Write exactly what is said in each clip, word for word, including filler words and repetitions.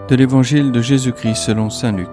De l'Évangile de Jésus-Christ selon saint Luc.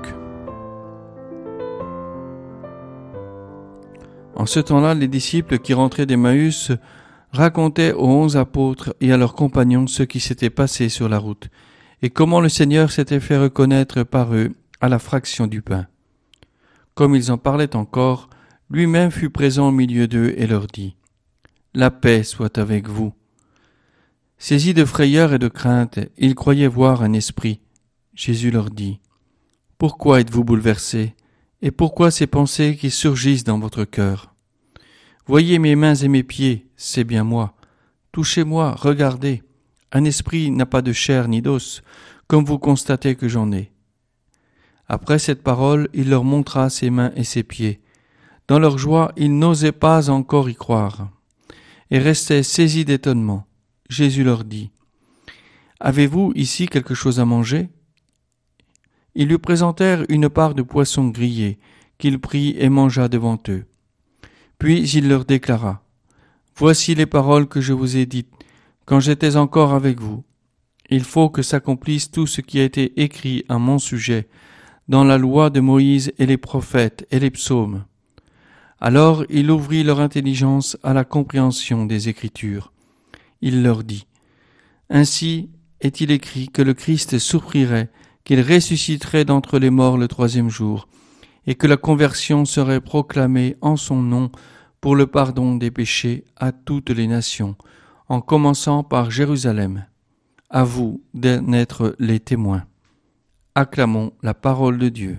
En ce temps-là, les disciples qui rentraient d'Emmaüs racontaient aux onze apôtres et à leurs compagnons ce qui s'était passé sur la route, et comment le Seigneur s'était fait reconnaître par eux à la fraction du pain. Comme ils en parlaient encore, lui-même fut présent au milieu d'eux et leur dit : « La paix soit avec vous. » Saisis de frayeur et de crainte, ils croyaient voir un esprit. Jésus leur dit : « Pourquoi êtes-vous bouleversés, et pourquoi ces pensées qui surgissent dans votre cœur ? Voyez mes mains et mes pieds, c'est bien moi. Touchez-moi, regardez. Un esprit n'a pas de chair ni d'os, comme vous constatez que j'en ai. » Après cette parole, il leur montra ses mains et ses pieds. Dans leur joie, ils n'osaient pas encore y croire, et restaient saisis d'étonnement. Jésus leur dit : « Avez-vous ici quelque chose à manger ? » Ils lui présentèrent une part de poisson grillé, qu'il prit et mangea devant eux. Puis il leur déclara : « Voici les paroles que je vous ai dites, quand j'étais encore avec vous. Il faut que s'accomplisse tout ce qui a été écrit à mon sujet, dans la loi de Moïse et les prophètes et les psaumes. » Alors il ouvrit leur intelligence à la compréhension des Écritures. Il leur dit : « Ainsi est-il écrit que le Christ souffrirait, qu'il ressusciterait d'entre les morts le troisième jour, et que la conversion serait proclamée en son nom pour le pardon des péchés à toutes les nations, en commençant par Jérusalem. À vous d'en être les témoins. » Acclamons la parole de Dieu.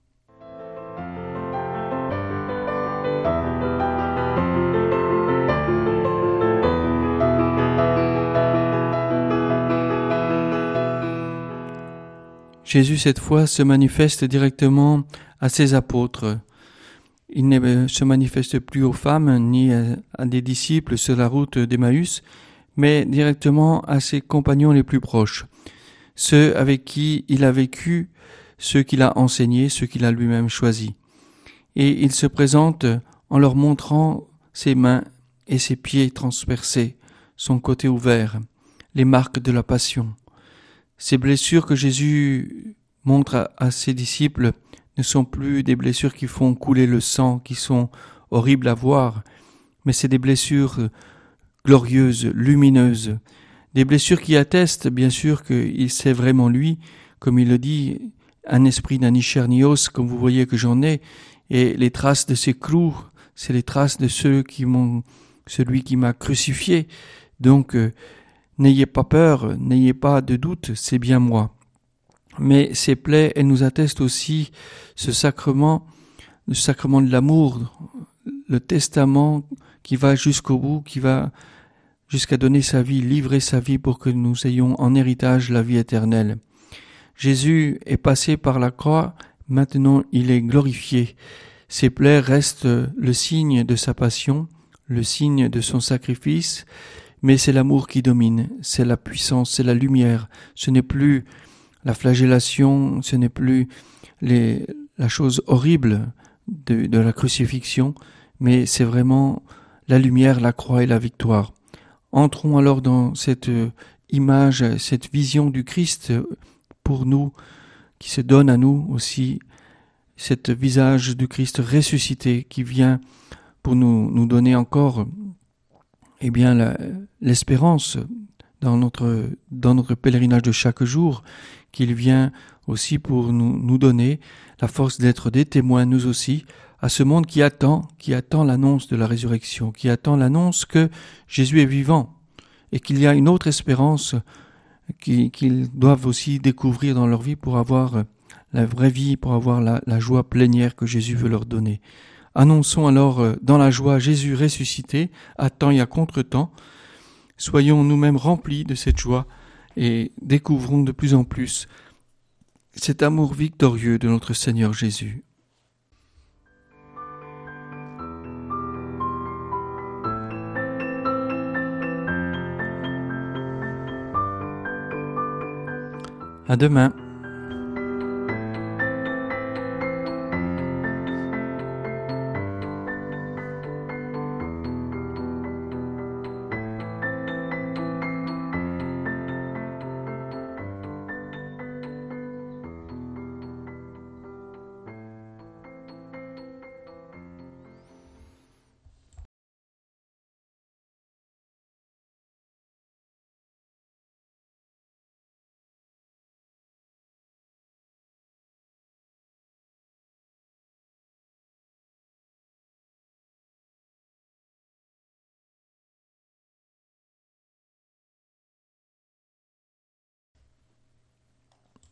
Jésus, cette fois, se manifeste directement à ses apôtres. Il ne se manifeste plus aux femmes ni à des disciples sur la route d'Emmaüs, mais directement à ses compagnons les plus proches, ceux avec qui il a vécu, ceux qu'il a enseignés, ceux qu'il a lui-même choisis. Et il se présente en leur montrant ses mains et ses pieds transpercés, son côté ouvert, les marques de la passion. Ces blessures que Jésus montre à, à ses disciples ne sont plus des blessures qui font couler le sang, qui sont horribles à voir, mais c'est des blessures glorieuses, lumineuses, des blessures qui attestent bien sûr qu'il c'est vraiment lui, comme il le dit, un esprit n'a ni chair ni os, comme vous voyez que j'en ai, et les traces de ses clous, c'est les traces de ceux qui m'ont, celui qui m'a crucifié, donc euh, n'ayez pas peur, n'ayez pas de doute, c'est bien moi. Mais ces plaies, elles nous attestent aussi ce sacrement, le sacrement de l'amour, le testament qui va jusqu'au bout, qui va jusqu'à donner sa vie, livrer sa vie pour que nous ayons en héritage la vie éternelle. Jésus est passé par la croix, maintenant il est glorifié. Ses plaies restent le signe de sa passion, le signe de son sacrifice, mais c'est l'amour qui domine, c'est la puissance, c'est la lumière. Ce n'est plus la flagellation, ce n'est plus les, la chose horrible de, de la crucifixion, mais c'est vraiment la lumière, la croix et la victoire. Entrons alors dans cette image, cette vision du Christ pour nous, qui se donne à nous aussi, cet visage du Christ ressuscité qui vient pour nous, nous donner encore eh bien, la, l'espérance dans notre, dans notre pèlerinage de chaque jour, qu'il vient aussi pour nous, nous donner la force d'être des témoins, nous aussi, à ce monde qui attend, qui attend l'annonce de la résurrection, qui attend l'annonce que Jésus est vivant et qu'il y a une autre espérance qu'ils, qu'ils doivent aussi découvrir dans leur vie pour avoir la vraie vie, pour avoir la, la joie plénière que Jésus veut leur donner. Annonçons alors dans la joie Jésus ressuscité, à temps et à contre-temps. Soyons nous-mêmes remplis de cette joie et découvrons de plus en plus cet amour victorieux de notre Seigneur Jésus. À demain.